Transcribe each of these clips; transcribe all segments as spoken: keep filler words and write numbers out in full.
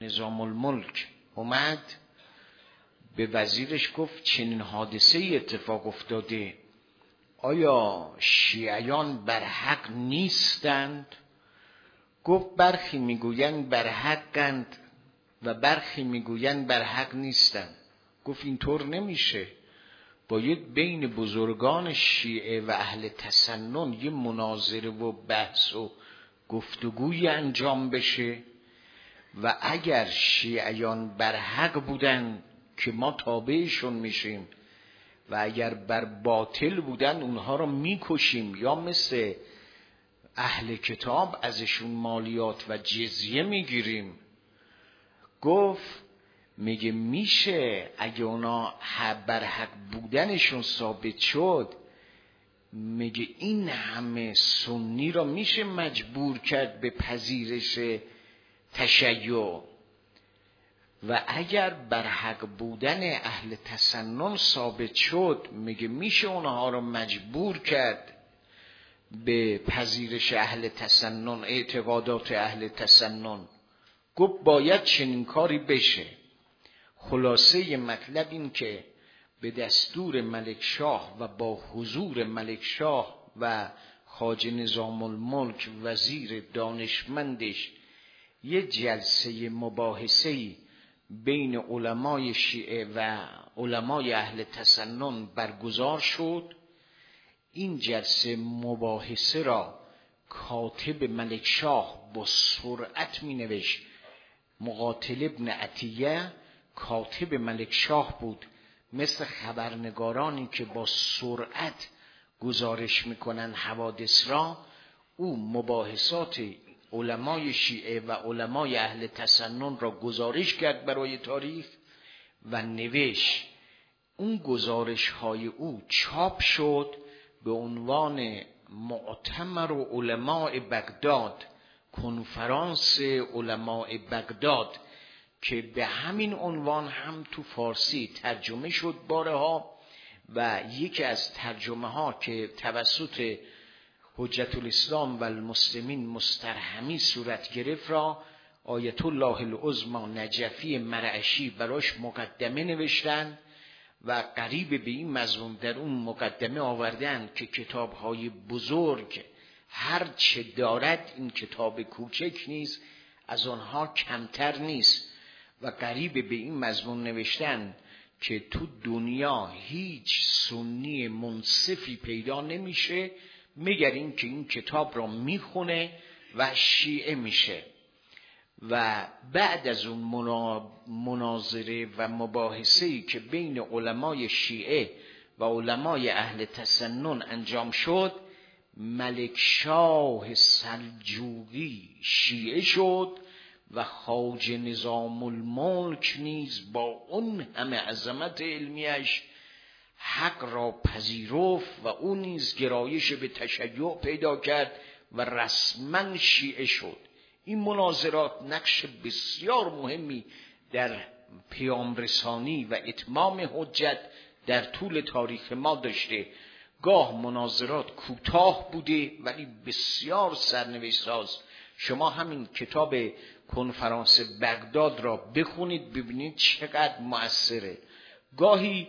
نظام الملک اومد به وزیرش گفت چنین حادثه ای اتفاق افتاده، آیا شیعیان بر حق نیستند؟ گفت برخی میگویند بر حقند و برخی میگویند بر حق نیستند. گفت اینطور نمیشه، باید بین بزرگان شیعه و اهل تسنن یه مناظره و بحث و گفتگوی انجام بشه و اگر شیعیان بر حق بودن که ما تابعشون میشیم و اگر بر باطل بودن اونها رو میکشیم یا مثل اهل کتاب ازشون مالیات و جزیه میگیریم. گفت میگه میشه اگه اونا بر حق بودنشون ثابت شد، میگه این همه سنی را میشه مجبور کرد به پذیرش تشیع و اگر بر حق بودن اهل تسنن ثابت شد، میگه میشه اونها رو مجبور کرد به پذیرش اهل تسنن، اعتقادات اهل تسنن. گفت باید چنین کاری بشه. خلاصه مطلب این که به دستور ملک شاه و با حضور ملک شاه و خواجه نظام الملک وزیر دانشمندش یه جلسه مباحثه‌ای بین علمای شیعه و علمای اهل تسنن برگزار شد. این جلسه مباحثه را کاتب ملک شاه با سرعت می نوشت. مقاتل ابن عطیه کاتب ملک شاه بود، مثل خبرنگارانی که با سرعت گزارش میکنن حوادث را. او مباحثات علمای شیعه و علمای اهل تسنن را گزارش کرد برای تاریخ و نوشت. اون گزارش های او چاپ شد به عنوان معتمر علماء بغداد، کنفرانس علماء بغداد، که به این عنوان هم تو فارسی ترجمه شد بارها و یکی از ترجمه ها که توسط حجت الاسلام و المسلمین مسترحمی صورت گرفت را آیت الله العظمی نجفی مرعشی براش مقدمه نوشتن و قریب به این مضمون در اون مقدمه آوردن که کتاب‌های بزرگ هر چه دارد این کتاب کوچک نیست، از آنها کمتر نیست و قریب به این مضمون نوشتن که تو دنیا هیچ سنی منصفی پیدا نمیشه مگر این که این کتاب را میخونه و شیعه میشه. و بعد از اون مناظره و مباحثه‌ای که بین علمای شیعه و علمای اهل تسنن انجام شد، ملک شاه سلجوقی شیعه شد و خواجه نظام الملک نیز با اون همه عظمت علمیش حق را پذیرفت و اون نیز گرایش به تشیع پیدا کرد و رسما شیعه شد. این مناظرات نقش بسیار مهمی در پیام رسانی و اتمام حجت در طول تاریخ ما داشته. گاه مناظرات کوتاه بوده ولی بسیار سرنوشت ساز. شما همین کتاب کنفرانس بغداد را بخونید ببینید چقدر مؤثره. گاهی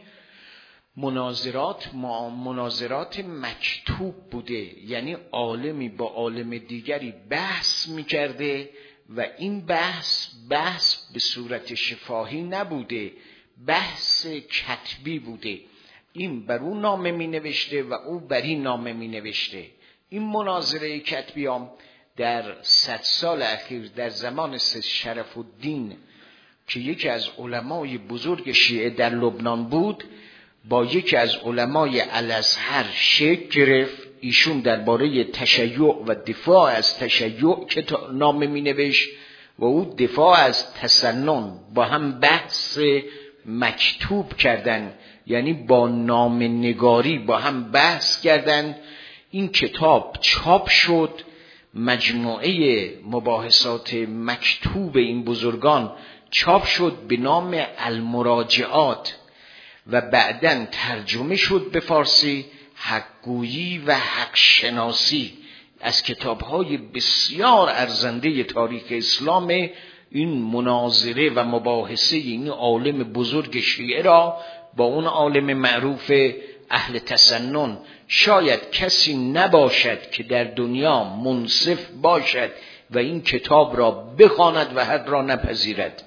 مناظرات مناظرات مکتوب بوده، یعنی عالمی با عالم دیگری بحث میکرده و این بحث بحث به صورت شفاهی نبوده، بحث کتبی بوده. این بر اون نامه می نوشته و او بر این نامه می نوشته. این مناظره کتبی هم در صد سال اخیر در زمان سید شرف الدین که یکی از علمای بزرگ شیعه در لبنان بود با یکی از علمای الازهر شکل گرفت. ایشون درباره تشیع و دفاع از تشیع که نامه می نوشت و او دفاع از تسنن با هم بحث مکتوب کردن، یعنی با نامه نگاری با هم بحث کردن. این کتاب چاپ شد، مجموعه مباحثات مکتوب این بزرگان چاپ شد به نام المراجعات و بعداً ترجمه شد به فارسی، حقگویی و حق شناسی، از کتاب‌های بسیار ارزنده تاریخ اسلام این مناظره و مباحثه این عالم بزرگ شیعه را با اون عالم معروف اهل تسنن. شاید کسی نباشد که در دنیا منصف باشد و این کتاب را بخواند و حق را نپذیرد.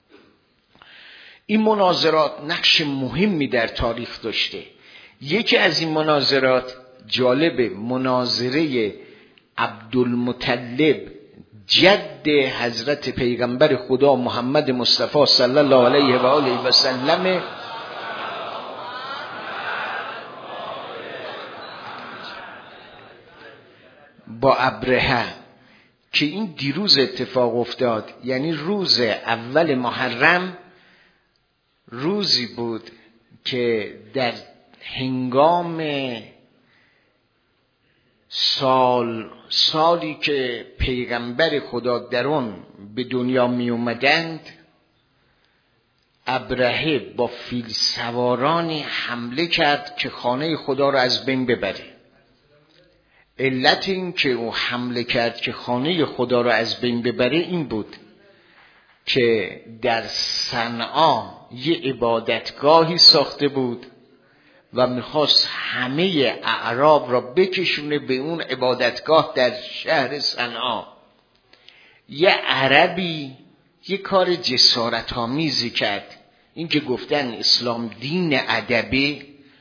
این مناظرات نقش مهمی در تاریخ داشته. یکی از این مناظرات جالب، مناظره عبدالمطلب جد حضرت پیغمبر خدا محمد مصطفی صلی الله علیه و آله و سلم با ابرهه که این دیروز اتفاق افتاد. یعنی روز اول محرم روزی بود که در هنگام سال سالی که پیغمبر خدا در اون به دنیا می اومدند، ابرهه با فیل سوارانی حمله کرد که خانه خدا را از بین ببره. علت این که او حمله کرد که خانه خدا را از بین ببره این بود که در صنعا یه عبادتگاهی ساخته بود و میخواست همه اعراب را بکشونه به اون عبادتگاه در شهر صنعا. یه عربی یه کار جسارت آمیزی کرد. این که گفتن اسلام دین ادبه،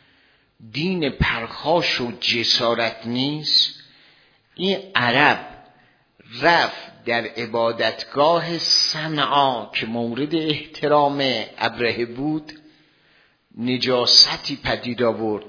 دین پرخاش و جسارت نیست. این عرب رفت در عبادتگاه صنعا که مورد احترام ابرهه بود، نجاستی پدید آورد.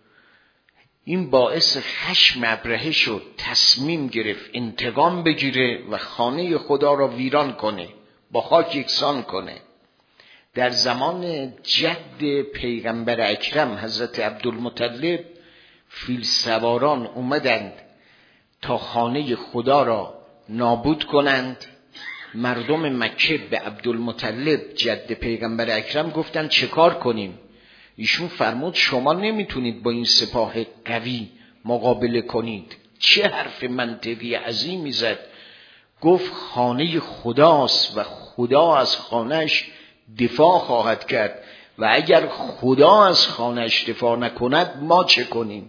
این باعث خشم ابرهه شد، تصمیم گرفت انتقام بگیره و خانه خدا را ویران کنه، با خاک یکسان کنه. در زمان جد پیغمبر اکرم حضرت عبدالمطلب فیل سواران اومدند تا خانه خدا را نابود کنند. مردم مکه به عبدالمطلب جد پیغمبر اکرم گفتند چه کار کنیم؟ ایشون فرمود شما نمیتونید با این سپاه قوی مقابله کنید. چه حرف منطقی عظیمی زد. گفت خانه خداست و خدا از خانهش دفاع خواهد کرد و اگر خدا از خانهش دفاع نکند ما چه کنیم؟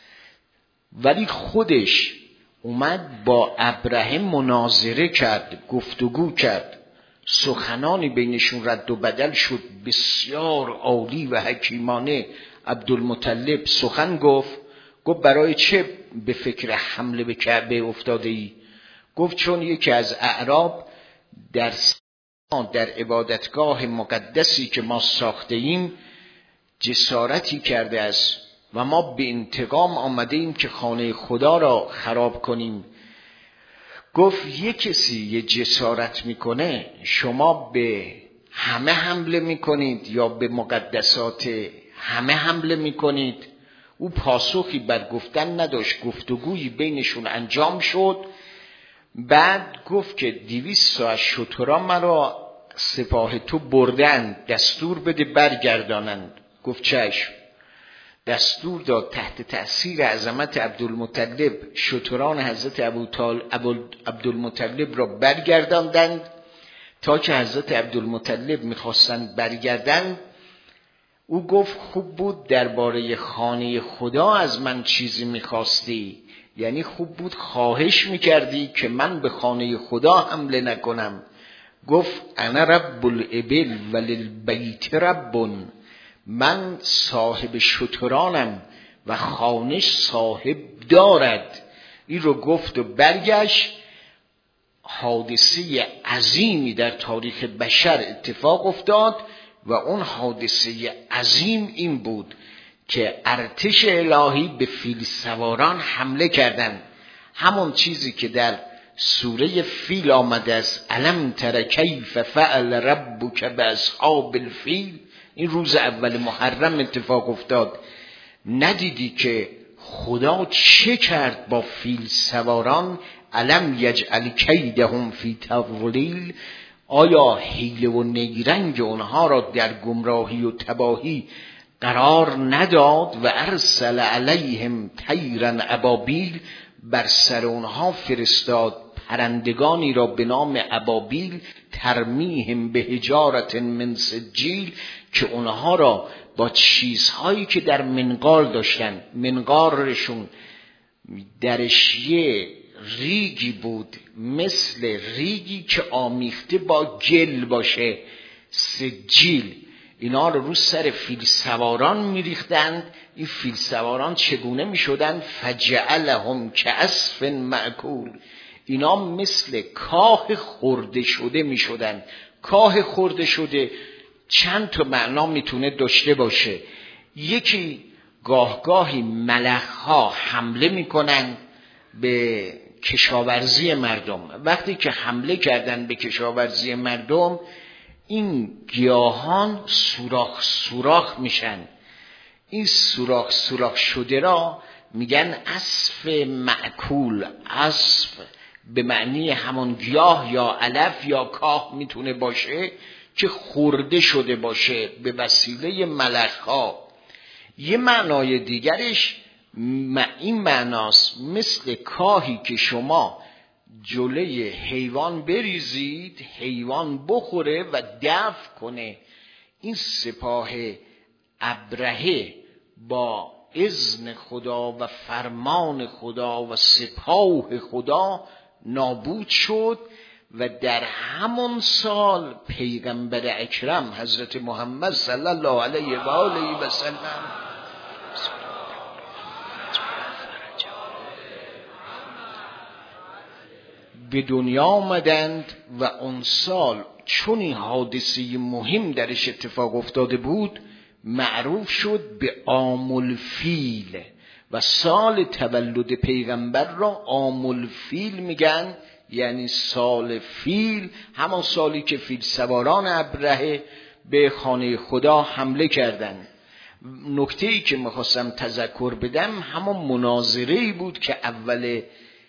ولی خودش اومد با ابرهه مناظره کرد، گفتگو کرد، سخنانی بینشون رد و بدل شد، بسیار عالی و حکیمانه. عبدالمطلب سخن گفت. گفت برای چه به فکر حمله به کعبه افتاده ای؟ گفت چون یکی از اعراب در در عبادتگاه مقدسی که ما ساخته ایم جسارتی کرده است و ما به انتقام آمده ایم که خانه خدا را خراب کنیم. گفت یک کسی یه جسارت میکنه شما به همه حمله میکنید یا به مقدسات همه حمله میکنید؟ او پاسخی بر گفتن نداشت. گفتگویی بینشون انجام شد. بعد گفت که دویست ساعت شترا مرا سپاه تو بردن، دستور بده برگردانند. گفت چشم. دستور داد. تحت تأثیر عظمت عبدالمطلب شتران حضرت عبدالمطلب را برگرداندند. تا که حضرت عبدالمطلب میخواستند برگردند او گفت خوب بود درباره خانه خدا از من چیزی میخواستی، یعنی خوب بود خواهش میکردی که من به خانه خدا حمله نکنم. گفت انا رب الابل وللبیت رب، من صاحب شترانم و خانش صاحب دارد. این رو گفت و برگشت. حادثه عظیمی در تاریخ بشر اتفاق افتاد و اون حادثه عظیم این بود که ارتش الهی به فیل سواران حمله کردند. همون چیزی که در سوره فیل آمده است، الم تر کیف فعل ربک باصحاب الفیل. این روز اول محرم اتفاق افتاد. ندیدی که خدا چه کرد با فیل سواران؟ الم یجعل کیدهم فی تضلیل. آیا حیله و نیرنگ اونها را در گمراهی و تباهی قرار نداد؟ و ارسل علیهم طیرا ابابیل، بر سر اونها فرستاد پرندگانی را به نام ابابیل ترمیهم به حجارت من سجیل، که اونها را با چیزهایی که در منقار داشتن، منقارشون درش یه ریگی بود مثل ریگی که آمیخته با گل باشه، سجیل، اینا رو رو سر فیل سواران میریختند. این فیل سواران چگونه میشدند؟ فجعلهم کعصف مأکول، اینا مثل کاه خورده شده میشدند. کاه خورده شده چند تا معنا میتونه داشته باشه. یکی گاهگاهی ملخ‌ها حمله میکنن به کشاورزی مردم. وقتی که حمله کردن به کشاورزی مردم، این گیاهان سوراخ سوراخ میشن. این سوراخ سوراخ شده را میگن عصف مأکول. عصف به معنی همون گیاه یا علف یا کاه میتونه باشه که خورده شده باشه به وسیله ملخ‌ها. یه معنای دیگرش این معناست مثل کاهی که شما جلوی حیوان بریزید، حیوان بخوره و دفع کنه. این سپاه ابرهه با اذن خدا و فرمان خدا و سپاه خدا نابود شد و در همون سال پیغمبر اکرم حضرت محمد صلی الله علیه و آله و سلم به دنیا آمدند و اون سال چون این حادثه مهم درش اتفاق افتاده بود معروف شد به عام الفیل و سال تولد پیغمبر را عام الفیل میگن، یعنی سال فیل، همان سالی که فیل سواران ابرهه به خانه خدا حمله کردند. نکته‌ای که میخواستم تذکر بدم همون مناظره‌ای بود که اول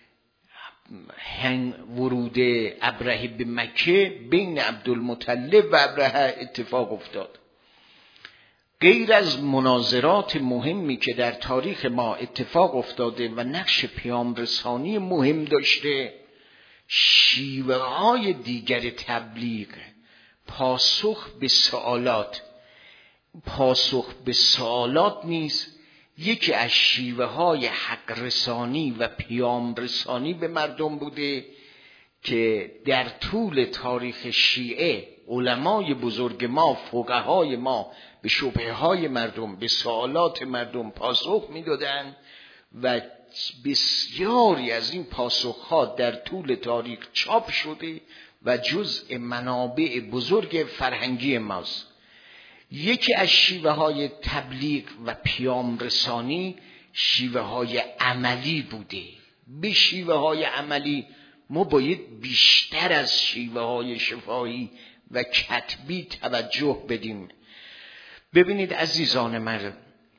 ورود ابرهه به مکه بین عبدالمطلب و ابرهه اتفاق افتاد. غیر از مناظرات مهمی که در تاریخ ما اتفاق افتاده و نقش پیام رسانی مهم داشته، شیوه های دیگر تبلیغ، پاسخ به سوالات، پاسخ به سوالات نیست یکی از شیوه های حق رسانی و پیام رسانی به مردم بوده که در طول تاریخ شیعه علمای بزرگ ما، فقهای ما به شبهه های مردم، به سوالات مردم پاسخ میدادند و بسیاری از این پاسخها در طول تاریخ چاپ شده و جزء منابع بزرگ فرهنگی ماست. یکی از شیوه های تبلیغ و پیام رسانی شیوه های عملی بوده. به شیوه های عملی ما باید بیشتر از شیوه های شفاهی و کتبی توجه بدیم. ببینید عزیزان من،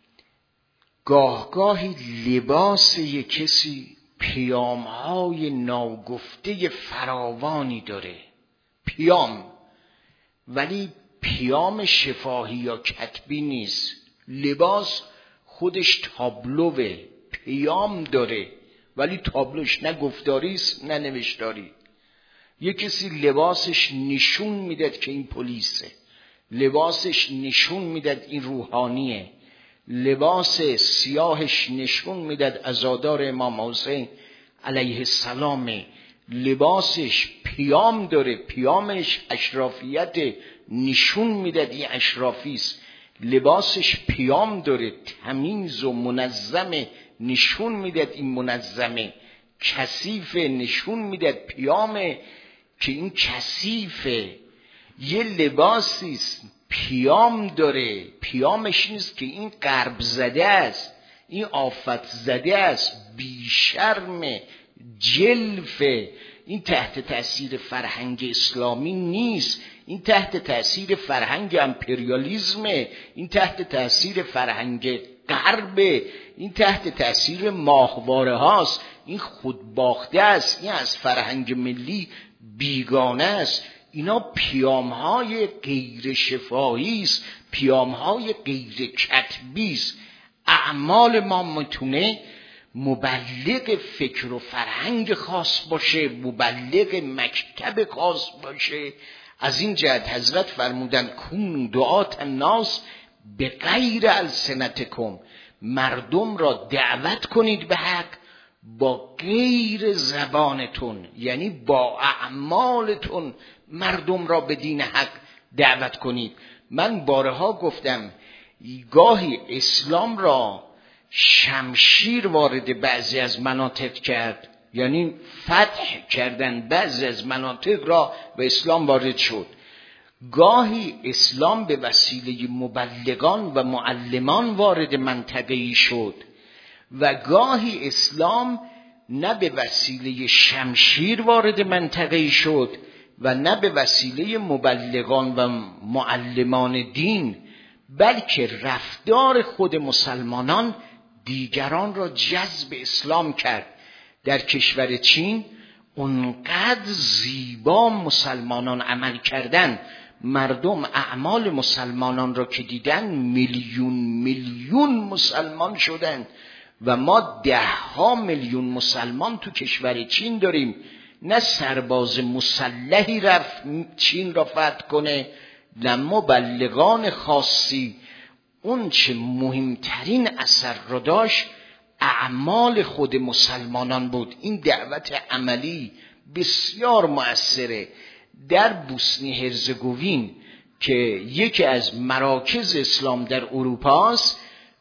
گاهگاهی لباس یک کسی پیام‌های ناگفته فراوانی داره، پیام، ولی پیام شفاهی یا کتبی نیست. لباس خودش تابلوه، پیام داره ولی تابلوش نه گفتاری است نه نوشتاری. یک کسی لباسش نشون میداد که این پلیسه، لباسش نشون میداد این روحانیه، لباس سیاهش نشون میداد عزادار امام حسین علیه السلام، لباسش پیام داره، پیامش اشرافیت، نشون میداد این اشرافیست. لباسش پیام داره، تمیز و منظمه، نشون میداد این منظمه. کثیفه، نشون میداد پیامه که این کثیفه. یه لباسیست پیام داره، پیامش نیست که این غرب زده است، این آفت زده است، بیشرمه، جلفه، این تحت تأثیر فرهنگ اسلامی نیست، این تحت تأثیر فرهنگ امپریالیزمه، این تحت تأثیر فرهنگ غربه، این تحت تأثیر ماهواره هاست، این خودباخته است، این از فرهنگ ملی بیگانه است. اینا پیام‌های غیر شفاهی است، پیام‌های غیر کتبی است. اعمال ما میتونه مبلغ فکر و فرهنگ خاص باشه، مبلغ مکتب خاص باشه. از این جهت حضرت فرمودن کونوا دعاة الناس به غیر السنتکم، مردم را دعوت کنید به حق با غیر زبانتون، یعنی با اعمالتون مردم را به دین حق دعوت کنید. من بارها گفتم گاهی اسلام را شمشیر وارد بعضی از مناطق کرد، یعنی فتح کردن بعضی از مناطق را به اسلام وارد شد. گاهی اسلام به وسیله مبلغان و معلمان وارد منطقه‌ای شد و گاهی اسلام نه به وسیله شمشیر وارد منطقه‌ای شد و نه به وسیله مبلغان و معلمان دین، بلکه رفتار خود مسلمانان دیگران را جذب اسلام کرد. در کشور چین اونقدر زیبا مسلمانان عمل کردن، مردم اعمال مسلمانان را که دیدن میلیون میلیون مسلمان شدن و ما ده ها میلیون مسلمان تو کشور چین داریم. نه سرباز مسلحی رفت چین را فتح کنه، نه مبلغان خاصی. اون چه مهمترین اثر را داشت اعمال خود مسلمانان بود. این دعوت عملی بسیار مؤثره. در بوسنی هرزگوین که یکی از مراکز اسلام در اروپا است،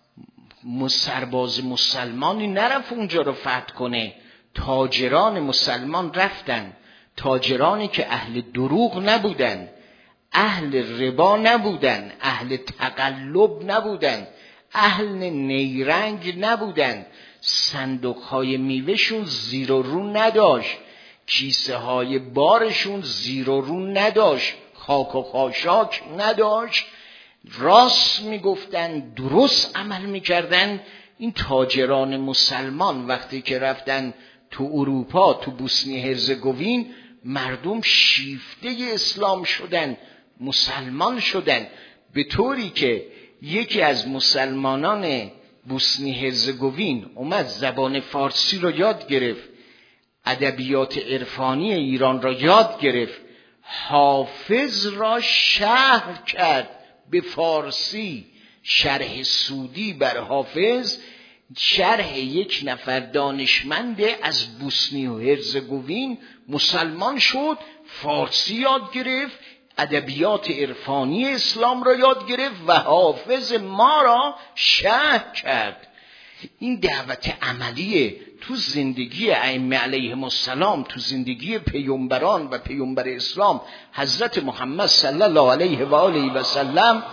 سرباز مسلمانی نرفت اونجا رو فتح کنه، تاجران مسلمان رفتن، تاجرانی که اهل دروغ نبودن، اهل ربا نبودن، اهل تقلب نبودن، اهل نیرنگ نبودن. صندوق های میوهشون زیر و رو نداشت، کیسه های بارشون زیر و رو نداشت، خاک و خاشاک نداشت، راست میگفتن، درست عمل میکردن. این تاجران مسلمان وقتی که رفتن تو اروپا، تو بوسنی هرزگوین، مردم شیفته اسلام شدن، مسلمان شدن، به طوری که یکی از مسلمانان بوسنی هرزگوین اومد زبان فارسی رو یاد گرفت، ادبیات عرفانی ایران را یاد گرفت، حافظ را شرح کرد به فارسی، شرح سودی بر حافظ، شرح یک نفر دانشمند از بوسنی و هرزگوین مسلمان شد، فارسی یاد گرفت، ادبیات عرفانی اسلام را یاد گرفت و حافظ ما را شرح کرد. این دعوت عملیه تو زندگی ائمه علیهم السلام، تو زندگی پیامبران و پیامبر اسلام حضرت محمد صلی الله علیه و آله و سلم.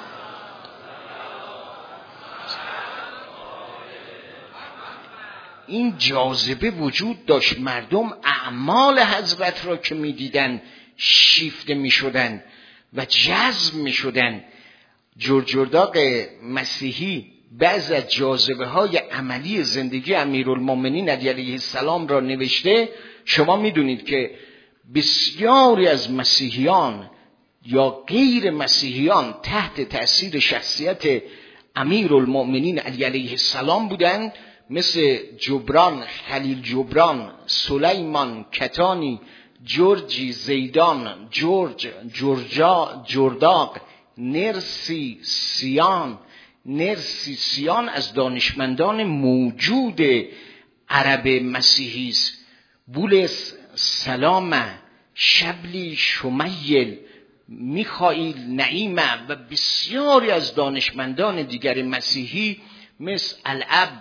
این جاذبه وجود داشت، مردم اعمال حضرت را که میدیدن شیفته میشدن و جذب میشدن. جورجرداق مسیحی بعض از جاذبه های عملی زندگی امیرالمومنین علیه السلام را نوشته. شما میدونید که بسیاری از مسیحیان یا غیر مسیحیان تحت تأثیر شخصیت امیرالمومنین علیه السلام بودند، مثل جبران، خلیل جبران، سلیمان کتانی، جورجی زیدان، جورج جورجا جرداق، نرسی سیان. نرسی سیان از دانشمندان موجود عرب مسیحی است. بولس سلامه، شبلی شمیل، میخائیل نعیمه و بسیاری از دانشمندان دیگر مسیحی مثل الاب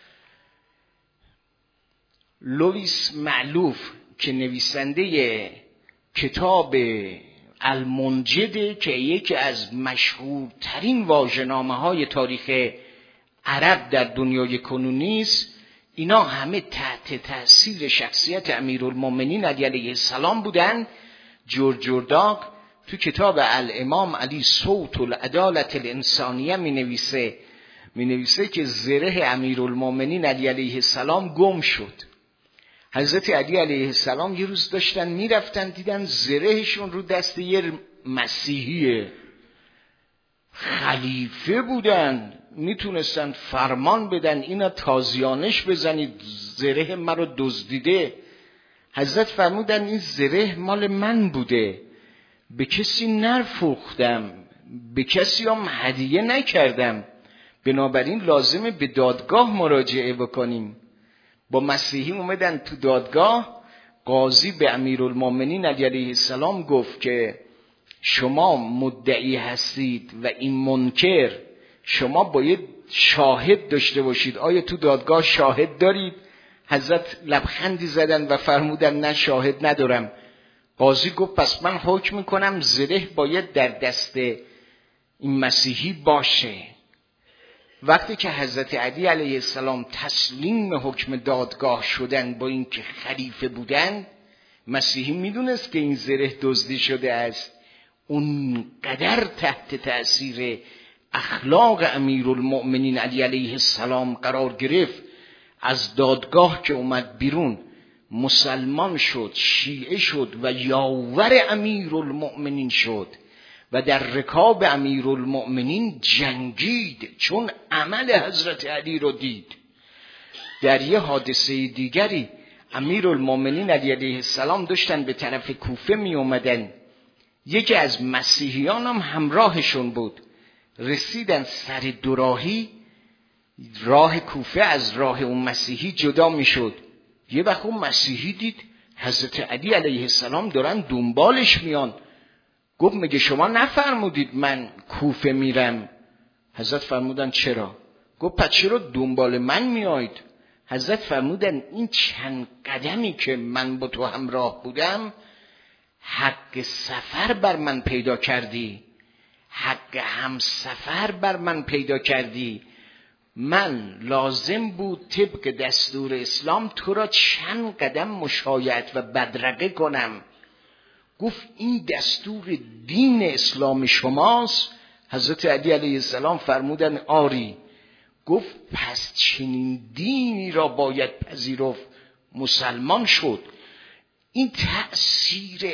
لوئیس معلوف که نویسنده کتاب المنجده که یکی از مشهورترین واژه‌نامه‌های تاریخ عرب در دنیای کنونی است، اینا همه تحت تأثیر شخصیت امیرالمومنین علیه السلام بودن. جورجرداق تو کتاب الامام علی صوت العدالت الانسانیه می نویسه می نویسه که زره امیرالمومنین علیه السلام گم شد. حضرت علی علیه السلام یه روز داشتن میرفتن، دیدن زرهشون رو دست یه مسیحیه. خلیفه بودن، میتونستن فرمان بدن اینا تازیانش بزنید، زره مرا دزدیده. حضرت فرمودن این زره مال من بوده، به کسی نفروختم، به کسی هم هدیه نکردم، بنابراین لازمه به دادگاه مراجعه بکنیم. با مسیحی اومدن تو دادگاه، قاضی به امیرالمومنین علیه السلام گفت که شما مدعی هستید و این منکر، شما باید شاهد داشته باشید، آیا تو دادگاه شاهد دارید؟ حضرت لبخندی زدن و فرمودن نه شاهد ندارم. قاضی گفت پس من حکم میکنم زره باید در دست این مسیحی باشه. وقتی که حضرت علی علیه السلام تسلیم حکم دادگاه شدن با اینکه خلیفه بودن، مسیحی میدونست که این زره دزدی شده است. اون قدر تحت تأثیر اخلاق امیرالمؤمنین علی علیه السلام قرار گرفت، از دادگاه که اومد بیرون مسلمان شد، شیعه شد و یاور امیرالمؤمنین شد و در رکاب امیرالمؤمنین جنگید، چون عمل حضرت علی رو دید. در یه حادثه دیگری امیرالمؤمنین علی علیه السلام داشتن به طرف کوفه می اومدن، یکی از مسیحیان هم همراهشون بود. رسیدن سر دوراهی، راه کوفه از راه اون مسیحی جدا می شد. یه وقت اون مسیحی دید حضرت علی علیه السلام دارن دنبالش میان، گفت میگه شما نفرمودید من کوفه میرم؟ حضرت فرمودن چرا؟ گفت پس چرا دنبال من میایید؟ حضرت فرمودن این چند قدمی که من با تو همراه بودم حق سفر بر من پیدا کردی، حق همسفر بر من پیدا کردی. من لازم بود طبق دستور اسلام تو را چند قدم مشایعت و بدرقه کنم. گفت این دستور دین اسلام شماست؟ حضرت علی علیه السلام فرمودن آری. گفت پس چنین دینی را باید پذیرفت. مسلمان شد. این تأثیر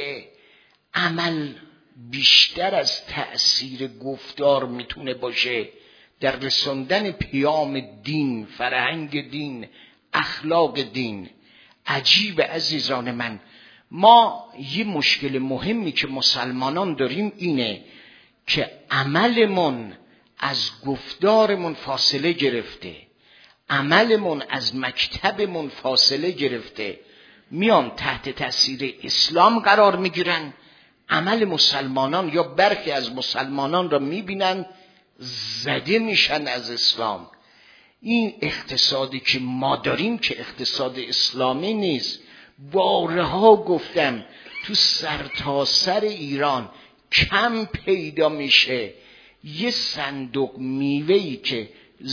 عمل بیشتر از تأثیر گفتار میتونه باشه در رساندن پیام دین، فرهنگ دین، اخلاق دین. عجیب عزیزان من، ما یه مشکل مهمی که مسلمانان داریم اینه که عملمون از گفتارمون فاصله گرفته، عملمون از مکتبمون فاصله گرفته. میان تحت تاثیر اسلام قرار میگیرن، عمل مسلمانان یا برخی از مسلمانان را میبینن زده میشن از اسلام. این اقتصادی که ما داریم که اقتصاد اسلامی نیست. بارها گفتم تو سرتاسر ایران کم پیدا میشه یه صندوق میوه‌ای که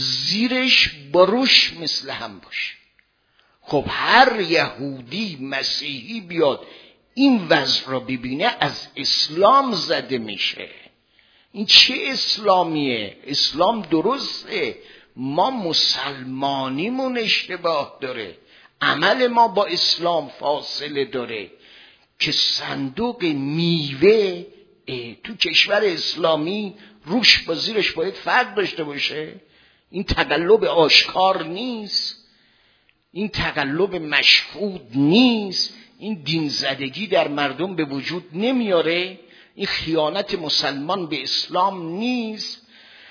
زیرش بروش مثل هم باشه. خب هر یهودی مسیحی بیاد این وضع را ببینه از اسلام زده میشه. این چه اسلامیه؟ اسلام درسته، ما مسلمانیمون اشتباه داره، عمل ما با اسلام فاصله داره که صندوق میوه تو کشور اسلامی روش با زیرش باید فرق داشته باشه. این تقلب آشکار نیست، این تقلب مشهود نیست، این دین زدگی در مردم به وجود نمیاره، این خیانت مسلمان به اسلام نیست.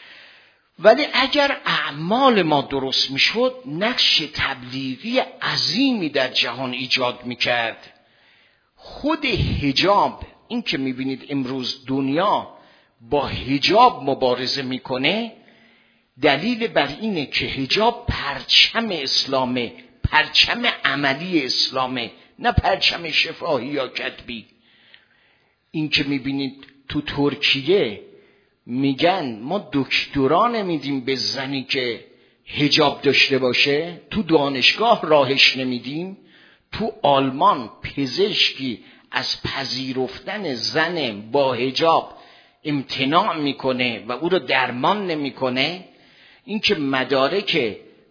ولی اگر اعمال ما درست میشد نقش تبلیغی عظیمی در جهان ایجاد میکرد. خود حجاب، این که میبینید امروز دنیا با حجاب مبارزه میکنه، دلیل بر اینه که حجاب پرچم اسلامه، پرچم عملی اسلامه، نه پرچم شفاهی یا کتبی. این که میبینید تو ترکیه میگن ما دکترا نمیدیم به زنی که حجاب داشته باشه، تو دانشگاه راهش نمیدیم. تو آلمان پزشکی از پذیرفتن زن با حجاب امتناع میکنه و او رو درمان نمیکنه. این که مدارک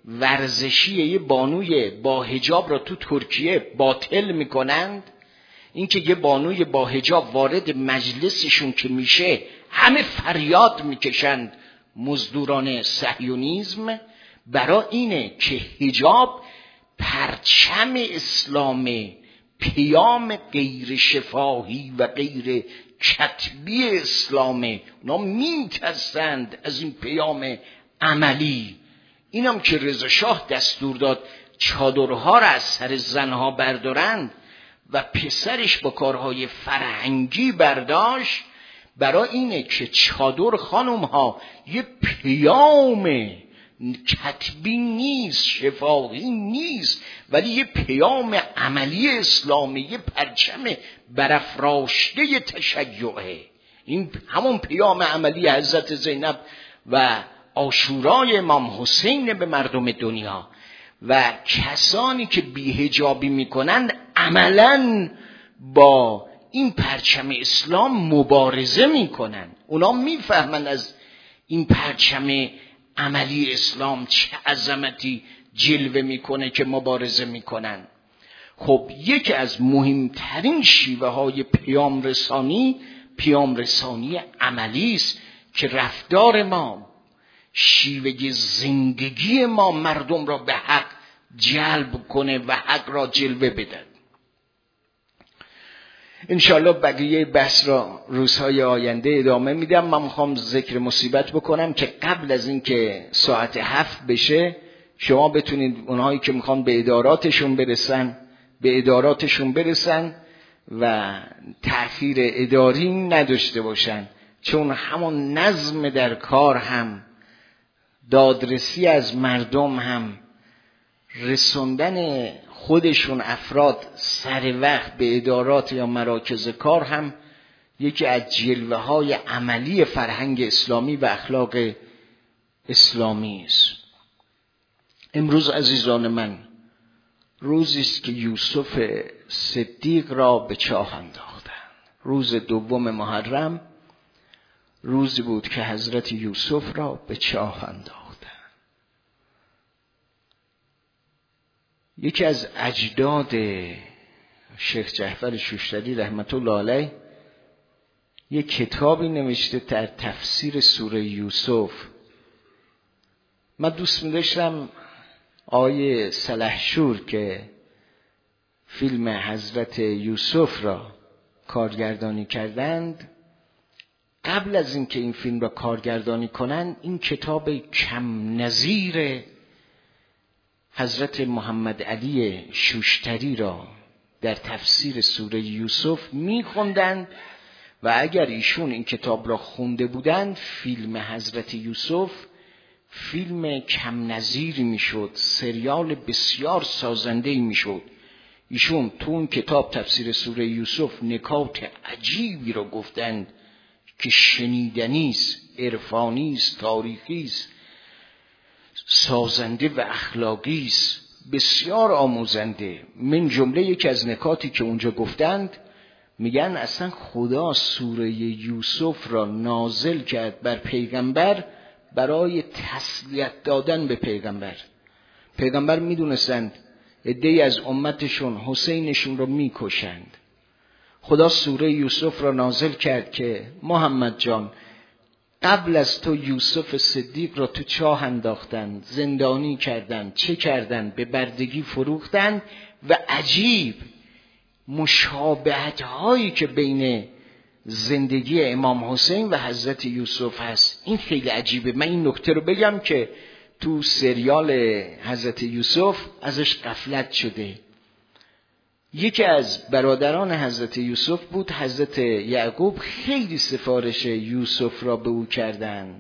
ورزشی یه بانوی با حجاب را تو ترکیه باطل میکنند، این که یه بانوی با حجاب وارد مجلسشون که میشه همه فریاد میکشند مزدوران صهیونیسم برای اینه که حجاب پرچم اسلام، پیام غیر شفاهی و غیر کتبی اسلامه. اونا میترسند از این پیام عملی. اینم که رضا شاه دستور داد چادرها را از سر زنها بردارند و پسرش با کارهای فرهنگی برداشت، برای اینه که چادر خانم ها یه پیام کتبی نیست، شفاهی نیست، ولی یه پیام عملی اسلامی، یه پرچم برافراشته تشیعه. این همون پیام عملی حضرت زینب و عاشورای امام حسین به مردم دنیا. و کسانی که بی‌حجابی میکنن عملاً با این پرچم اسلام مبارزه میکنن. اونا میفهمن از این پرچم عملی اسلام چه عظمتی جلوه میکنه که مبارزه میکنن. خب یکی از مهمترین شیوه های پیام رسانی، پیام رسانی عملی است که رفتار ما، شیوه زندگی ما مردم را به حق جلب کنه و حق را جلوه بده. انشالله بقیه بحث را روزهای آینده ادامه میدم. من میخوام ذکر مصیبت بکنم که قبل از این که ساعت هفت بشه شما بتونید اونهایی که میخوان به اداراتشون برسن به اداراتشون برسن و تأخیر اداری نداشته باشن، چون همون نظم در کار هم، دادرسی از مردم هم، رسوندن خودشون افراد سر وقت به ادارات یا مراکز کار هم یکی از جلوه های عملی فرهنگ اسلامی و اخلاق اسلامی است. امروز عزیزان من روزی است که یوسف صدیق را به چاه انداختند. روز دوم محرم روزی بود که حضرت یوسف را به چاه انداختند. یکی از اجداد شیخ جعفر شوشتری رحمت الله علیه یک کتابی نوشته در تفسیر سوره یوسف. من دوست می‌داشتم آیه سلحشور که فیلم حضرت یوسف را کارگردانی کردند، قبل از اینکه این فیلم را کارگردانی کنند این کتاب کم نظیر حضرت محمد علی شوشتری را در تفسیر سوره یوسف می‌خواندند و اگر ایشون این کتاب را خونده بودند فیلم حضرت یوسف فیلم کم نظیری میشد، سریال بسیار سازنده‌ای میشد. ایشون تو اون کتاب تفسیر سوره یوسف نکات عجیبی را گفتند که شنیدنی است، عرفانی است، تاریخی است، سازنده و اخلاقی است، بسیار آموزنده. من جمله یکی از نکاتی که اونجا گفتند، میگن اصلا خدا سوره یوسف را نازل کرد بر پیغمبر برای تسلیت دادن به پیغمبر. پیغمبر میدونستند عده‌ای از امتشون حسینشون رو میکشند. خدا سوره یوسف را نازل کرد که محمد جان قبل از تو یوسف صدیق را تو چاه انداختند، زندانی کردند، چه کردند؟ به بردگی فروختند. و عجیب مشابهت هایی که بین زندگی امام حسین و حضرت یوسف هست، این خیلی عجیبه. من این نکته رو بگم که تو سریال حضرت یوسف ازش غفلت شده. یکی از برادران حضرت یوسف بود، حضرت یعقوب خیلی سفارش یوسف را به او کردند.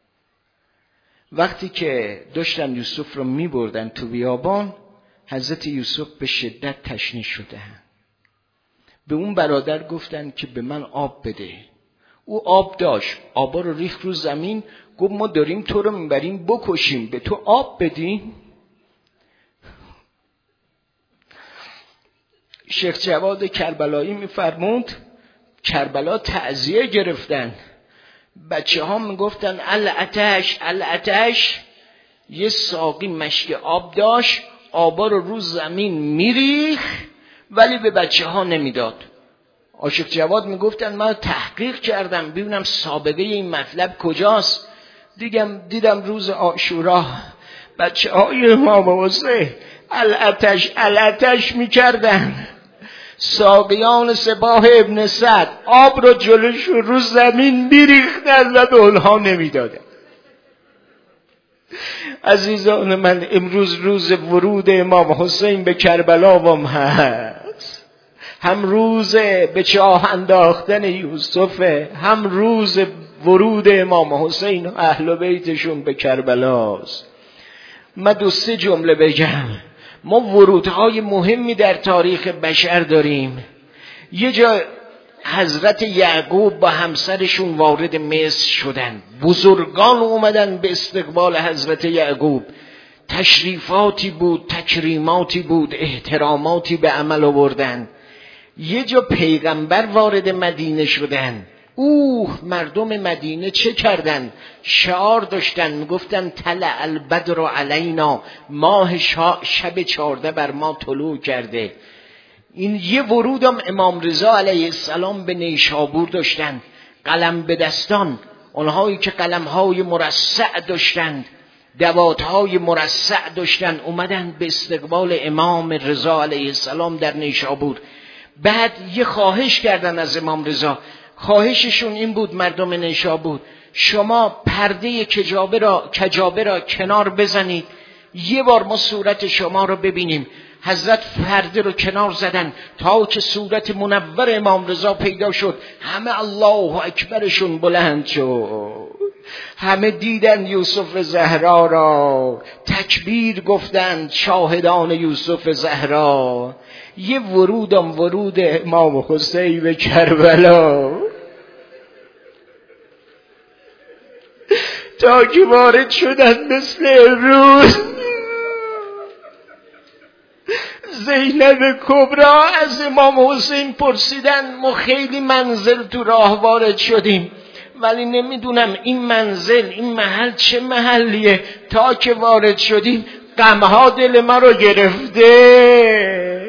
وقتی که داشتن یوسف را می بردن تو بیابان، حضرت یوسف به شدت تشنه شدند. به اون برادر گفتن که به من آب بده. او آب داشت، آبا رو ریخت رو زمین، گفت ما داریم تو رو میبریم بکشیم، به تو آب بدیم؟ شیخ جواد کربلایی میفرمود کربلا تعزیه گرفتن، بچه ها میگفتن العتش العتش. یه ساقی مشک آب داشت، آبا رو رو زمین میریخ ولی به بچه ها نمیداد. عاشق جواد میگفتن من تحقیق کردم ببینم سابقه این مطلب کجاست. دیگم دیدم روز عاشورا بچه های امام حسین الاتش الاتش میکردن، ساقیان سپاه ابن سعد آب رو جلوش رو زمین میریختن و به اونها نمیدادن. عزیزان من، امروز روز ورود امام حسین به کربلا هم هست، هم روز به چاه انداختن یوسف، هم روز ورود امام حسین و اهل بیتشون به کربلاست. من دو سه جمله بگم. ما ورودهای مهمی در تاریخ بشر داریم. یه جا حضرت یعقوب با همسرشون وارد مصر شدن، بزرگان اومدن به استقبال حضرت یعقوب، تشریفاتی بود، تکریماتی بود، احتراماتی به عمل آوردن. یه جا پیغمبر وارد مدینه شدن، اوه مردم مدینه چه کردن؟ شعار داشتن، میگفتن طلع البدر علینا، ماه شب چارده بر ما طلوع کرده. این یه ورودم امام رضا علیه السلام به نیشابور داشتن، قلم به دستان، اونهایی که قلمهای مرصع داشتند، دواتهای مرصع داشتن، اومدن به استقبال امام رضا علیه السلام در نیشابور. بعد یه خواهش کردن از امام رضا، خواهششون این بود مردم نیشابور، شما پرده کجابه را کجابه را کنار بزنید، یه بار ما صورت شما رو ببینیم. حضرت پرده رو کنار زدن تا که صورت منور امام رضا پیدا شد. همه الله اکبرشون بلند شد، همه دیدن یوسف زهرا را، تکبیر گفتند شاهدان یوسف زهرا. یه ورودم ورود امام حسین به کربلا، تا که وارد شدن مثل امروز. زینب کبرا از امام حسین پرسیدن ما خیلی منزل تو راه وارد شدیم ولی نمیدونم این منزل این محل چه محلیه، تا که وارد شدیم غمها دل ما رو گرفته.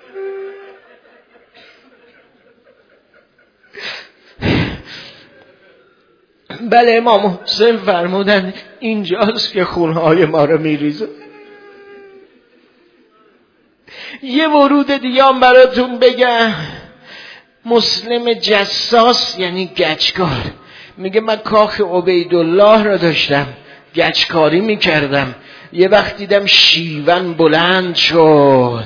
بله امام حسین فرمودن اینجاست که خونهای ما رو میریزه. یه ورود دیگه هم براتون بگم. مسلم جساس یعنی گچکار میگه من کاخ عبیدالله را داشتم، گچکاری میکردم، یه وقت دیدم شیون بلند شد،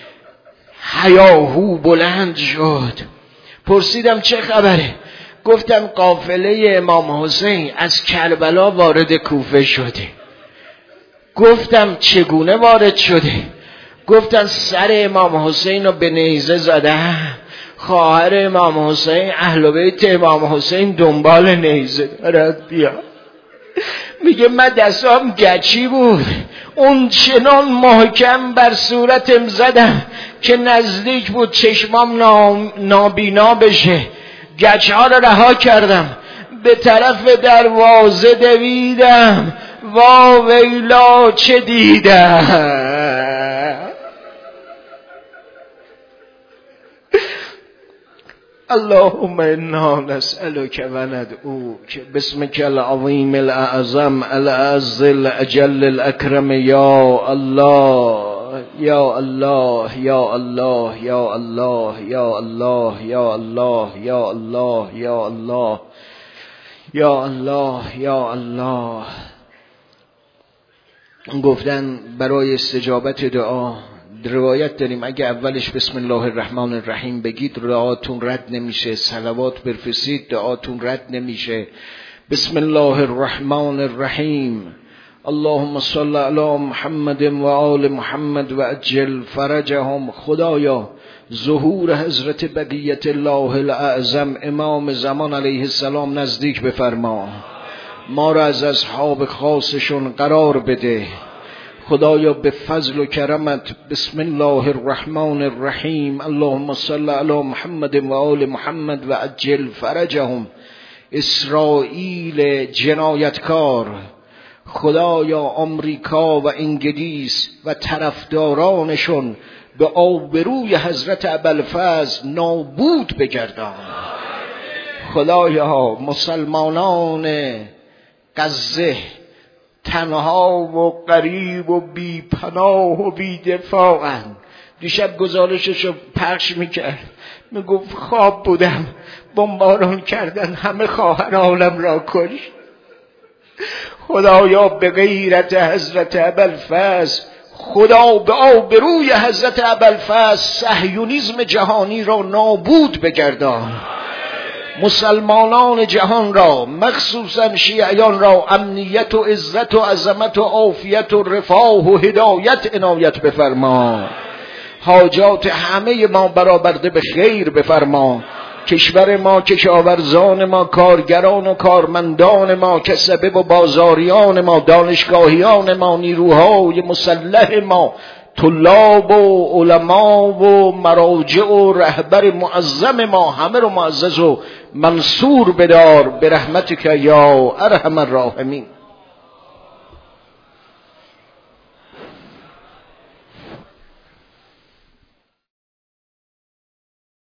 هیاهو بلند شد، پرسیدم چه خبره؟ گفتم قافله امام حسین از کربلا وارد کوفه شده. گفتم چگونه وارد شده؟ گفتن سر امام حسین رو به نیزه زدن، خواهر امام حسین اهل بیت امام حسین دنبال نیزه دارد بیا. میگه من دستام گچی بود، اون چنان محکم بر صورتم زدم که نزدیک بود چشمام نابینا بشه. گچه ها رو رها کردم، به طرف دروازه دویدم، وا ویلا چه دیدم. اللهم انا نسألك و ندعوك باسمك العظیم الاعظم الاعز الاجل الاکرم یا الله یا الله یا الله یا الله یا الله یا الله یا الله یا الله یا الله یا الله. گفتن برای استجابت دعا روایت داریم اگه اولش بسم الله الرحمن الرحیم بگید دعاتون رد نمیشه، صلوات برفرستید دعاتون رد نمیشه. بسم الله الرحمن الرحیم اللهم صل علی محمد و آل محمد و عجل فرجهم. خدایا ظهور حضرت بقیت الله الاعظم امام زمان علیه السلام نزدیک بفرما، ما را از اصحاب خاصشون قرار بده. خدایا به فضل و کرمت بسم الله الرحمن الرحیم اللهم صل علی محمد و آل محمد و عجل فرجهم. اسرائیل جنایتکار، خدایا آمریکا و انگلیس و طرفدارانشون به آبروی حضرت ابوالفضل نابود بگردان. خدایا مسلمانان غزه تنها و غریب و بی پناه و بی دفاعن. دیشب گزارششو پخش میکرد، میگفت خواب بودم بمباران کردن همه خواهر عالم را کشت. خدایا به غیرت حضرت ابوالفضل، خدا به آبروی حضرت ابوالفضل صهیونیسم جهانی را نابود بگردان. مسلمانان جهان را مخصوصا شیعیان را امنیت و عزت و عظمت و عافیت و رفاه و هدایت عنایت بفرما. حاجات همه ما برآورده به خیر بفرما. کشور ما، کشاورزان ما، کارگران و کارمندان ما، کسبه و بازاریان ما، دانشگاهیان ما، نیروهای مسلح ما، طلاب و علما و مراجع و رهبر معظم ما، همه رو معزز و منصور بدار برحمتک یا ارحم الراحمین.